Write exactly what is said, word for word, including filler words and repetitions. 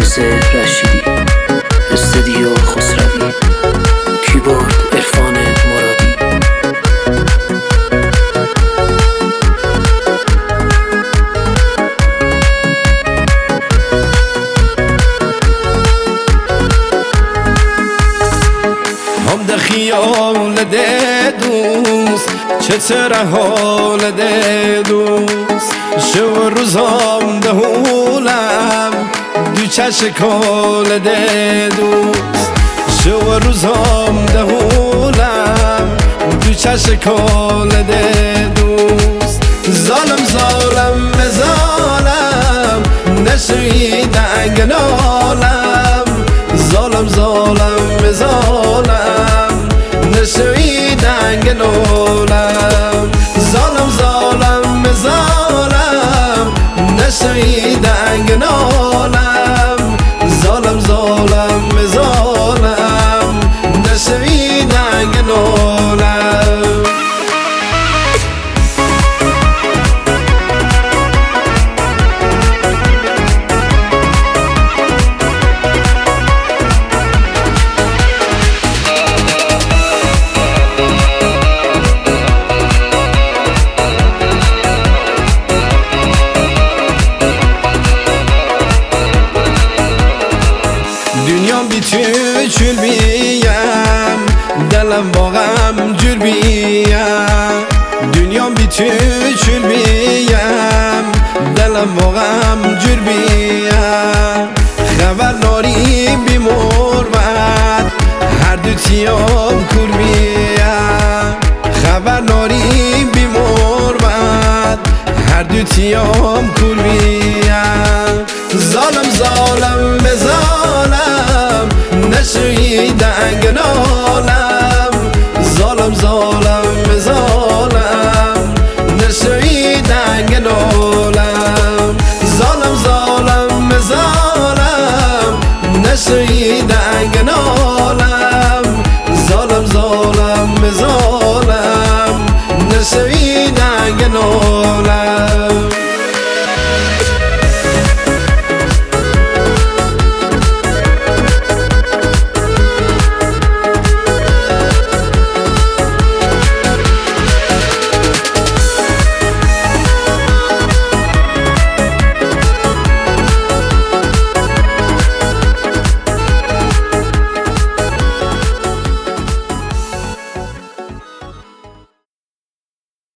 قصه رشیدی، استدیو خسروی، کیبورد عرفان مرادی. هم ده خیال ده دوست چطور حال ده دوست شو روزام ده هولم دو چشکال ده دوست شو روزام ده هولم دو چشکال ده دوست ظالم ظالم ظالم نشوی دنگنالم ظالم ظالم ظالم نشوی دنگنالم ظالم ظالم ظالم نشوی دنگنالم ظالم ظالم ظالم نشوی دنگنالم. دنیا بی تو چول بیم دلم با غم جور بیم دنیا بی تو چول بیم دلم با غم جور بیم خبر ناری بی مربت هر دو تیام کور بیم خبر ناری بی مربت هر دو تیام کور بیم